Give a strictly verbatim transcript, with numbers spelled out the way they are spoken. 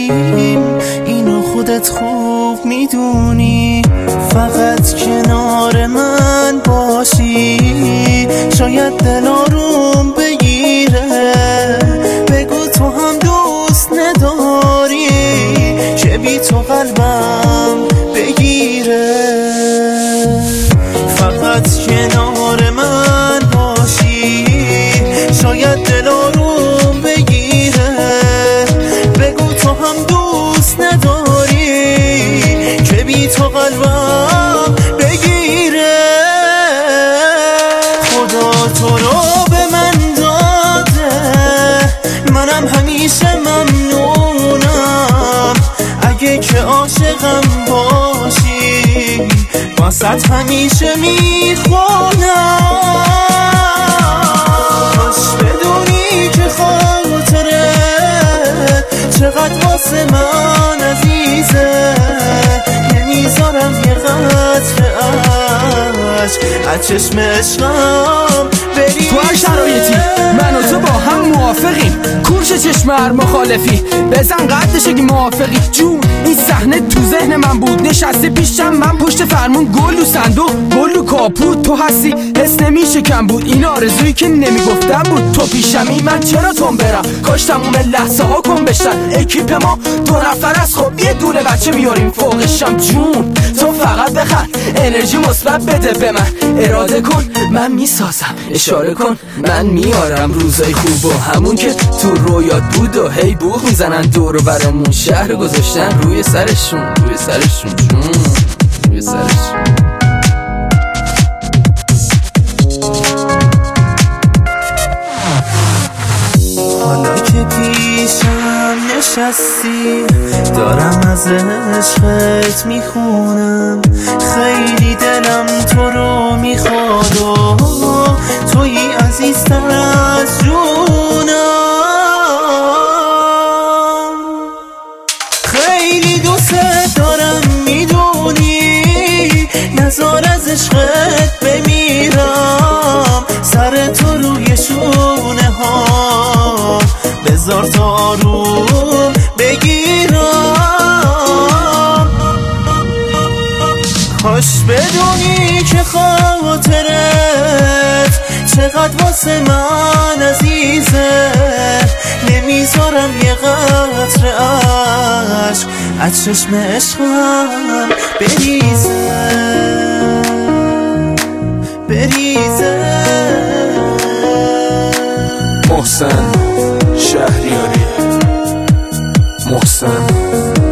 نداریم، اینو خودت خوب میدونی. فقط کنار من باشی شاید دل آروم بگیره. بگو تو هم دوست نداری که بی تو قلبم بگیره. فقط کنار من باشی شاید دل آروم بگیره. بگو تو هم دوست نداری که بی تو قلبم بگیره. خدا تو رو به من داده، منم همیشه ممنونم. اگه که عاشقم باشی واسط همیشه میخونم. کاش بدونی که خاطره چقدر واسه من عزیزه. نمیذارم یه قطره عشق از چشم عشقم بریزه. تو هر شرایطی من و تو با هم موافقیم، کورش چشم هر مخالفی بزن قدش اگه موافقی. جون این صحنه تو ذهن من بود، نشسته پیشم من پشت فرمون، گل و صندوق گل و کاپوت. تو هستی حس نمیشه کم بود، این آرزویی که نمیگفتم بود. تو پیشمی من چرا تون برم، کاش تموم لحظه ها کن بشن. اکیپ ما دو نفر از خب یه دونه بچه بیاریم فوقشم. جون تو فقط بخند، انرژی مثبت بده به من. اراده کن من میسازم، اشاره کن من میارم. روزای خوب و همون که تو رویات بود و هی بوق میزنن دور و برمون. شهر گذاشتن روی سرشون، روی سرشون جون، روی سرشون. حالا که پیشم نشستی دارم از عشقت میخونم. خیلی دلم تو رو میخواد و تویی عزیزتر از جونم. خیلی دوست دارم میدونی، نزار از عشقت بمیرم. سر تو روی شونه ها بذار تا آروم بگیرم. کاش بدونی که خاطرت چقدر واسه من عزیزه. نمیذارم یه قطره عشق از چشم عشقم بریزه، بریزه. محسن شهریاری، محسن